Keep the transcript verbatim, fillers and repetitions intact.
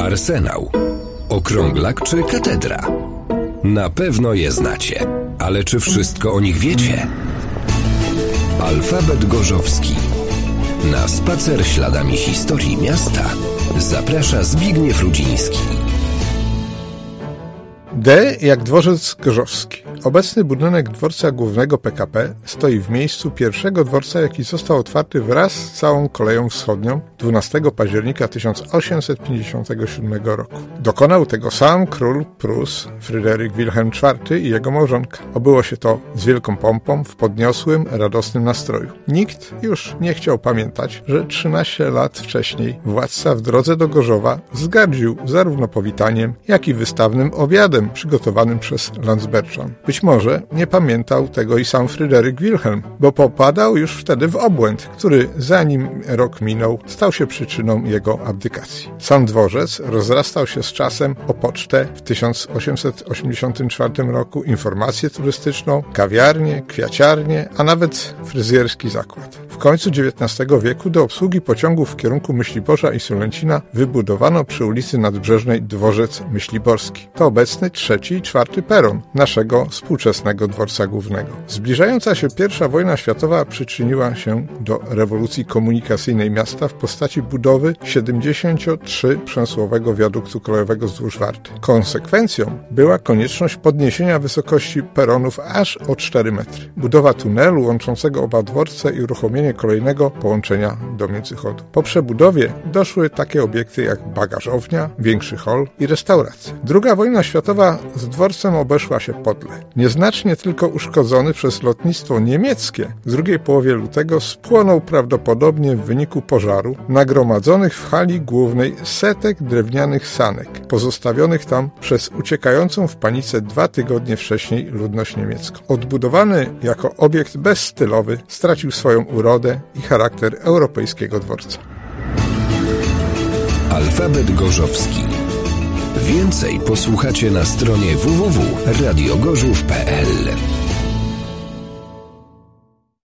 Arsenał, okrąglak czy katedra? Na pewno je znacie, ale czy wszystko o nich wiecie? Alfabet Gorzowski. Na spacer śladami historii miasta zaprasza Zbigniew Rudziński. D jak dworzec gorzowski. Obecny budynek dworca głównego P K P stoi w miejscu pierwszego dworca, jaki został otwarty wraz z całą koleją wschodnią dwunastego października tysiąc osiemset pięćdziesiątego siódmego roku. Dokonał tego sam król Prus Fryderyk Wilhelm czwarty i jego małżonka. Obyło się to z wielką pompą, w podniosłym, radosnym nastroju. Nikt już nie chciał pamiętać, że trzynaście lat wcześniej władca w drodze do Gorzowa zgardził zarówno powitaniem, jak i wystawnym obiadem przygotowanym przez Landsberczan. Być może nie pamiętał tego i sam Fryderyk Wilhelm, bo popadał już wtedy w obłęd, który zanim rok minął, stał się przyczyną jego abdykacji. Sam dworzec rozrastał się z czasem o pocztę w tysiąc osiemset osiemdziesiątym czwartym roku, informację turystyczną, kawiarnię, kwiaciarnię, a nawet fryzjerski zakład. W końcu dziewiętnastego wieku do obsługi pociągów w kierunku Myśliborza i Sulęcina wybudowano przy ulicy Nadbrzeżnej dworzec myśliborski. To obecny trzeci i czwarty peron naszego współczesnego dworca głównego. Zbliżająca się pierwsza wojna światowa przyczyniła się do rewolucji komunikacyjnej miasta w postaci budowy siedemdziesięciotrzoprzęsłowego wiaduktu kolejowego wzdłuż Warty. Konsekwencją była konieczność podniesienia wysokości peronów aż o cztery metry. Budowa tunelu łączącego oba dworce i uruchomienie kolejnego połączenia do Międzychodu. Po przebudowie doszły takie obiekty jak bagażownia, większy hol i restauracja. Druga wojna światowa z dworcem obeszła się podle. Nieznacznie tylko uszkodzony przez lotnictwo niemieckie w drugiej połowie lutego spłonął prawdopodobnie w wyniku pożaru nagromadzonych w hali głównej setek drewnianych sanek, pozostawionych tam przez uciekającą w panice dwa tygodnie wcześniej ludność niemiecką. Odbudowany jako obiekt bezstylowy stracił swoją urodę i charakter europejskiego dworca. Alfabet Gorzowski. Więcej posłuchacie na stronie w w w kropka radio gorzów kropka p l.